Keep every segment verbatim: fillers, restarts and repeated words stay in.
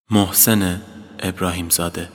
محسن ابراهیم زاده.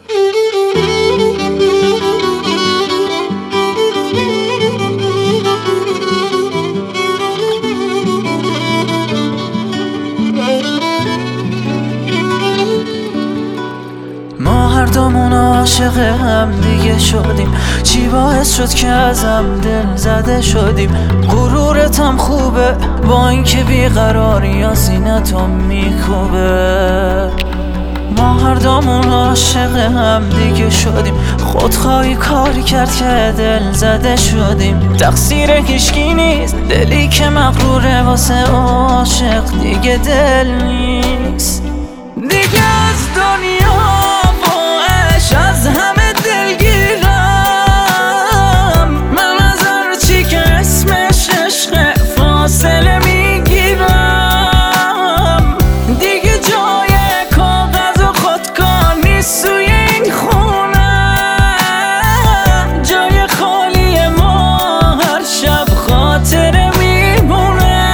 ما هر دومون عاشق هم دیگه شدیم، چی باعث شد که ازم دل زده شدیم؟ غرورتم خوبه با اینکه بیقراری از سینه‌تو میکوبه. ما هر دومون عاشق هم دیگه شدیم، خودخواهی کاری کرد که دل زده شدیم. تقصیر هیچکی نیست، دلی که مغروره واسه عاشق دیگه دل نیست. دیگه از دنیا از همه دلگیرم، من از هر چی که اسمش عشق فاصله میگیرم. دیگه جای کاغذ و خودکار نیست توی این خونه، جای خالی ما هر شب خاطره میمونه.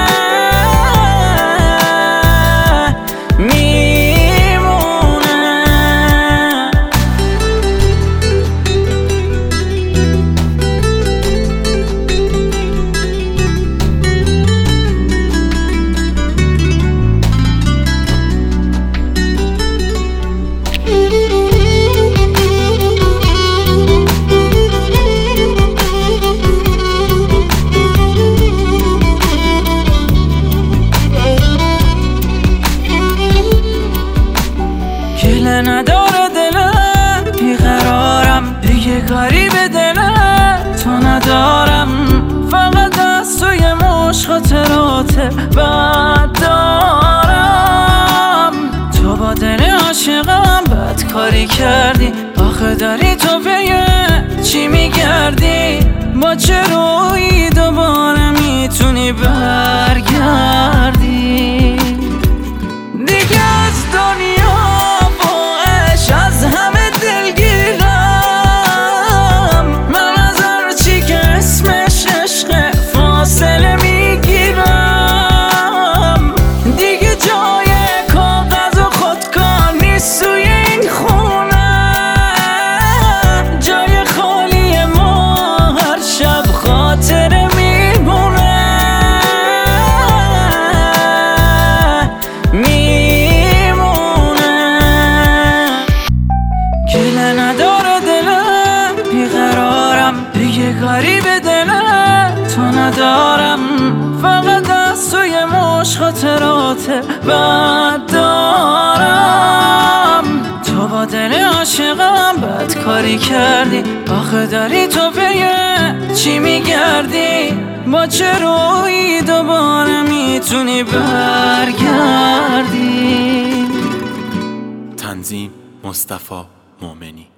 گله نداره دلم، بیقرارم دیگه کاری به دلم تو ندارم. فقط از توی مشت خاطرات بد دارم. تو با دل عاشقم بد کاری کردی، آخه داری تو به چی میگردی؟ با چه روی دوباره میتونی برگردی؟ دیگه از دنیا از همه دلگیرم، من از هر چی که اسمش عشق فاصله میگیرم. دیگه جای کاغذ و خودکار نیست توی این خونه، جای خالی ما هر شب خاطره میمونه. گله نداره دلم، بیقرارم دیگه کاری به دلم تو ندارم. فقط از توی مشت خاطرات بد دارم. تو با دل عاشقم بد کاری کردی، آخه داری تو به چی میگردی؟ با چه روی دوباره میتونی برگردی؟ تنظیم مصطفی مومنی.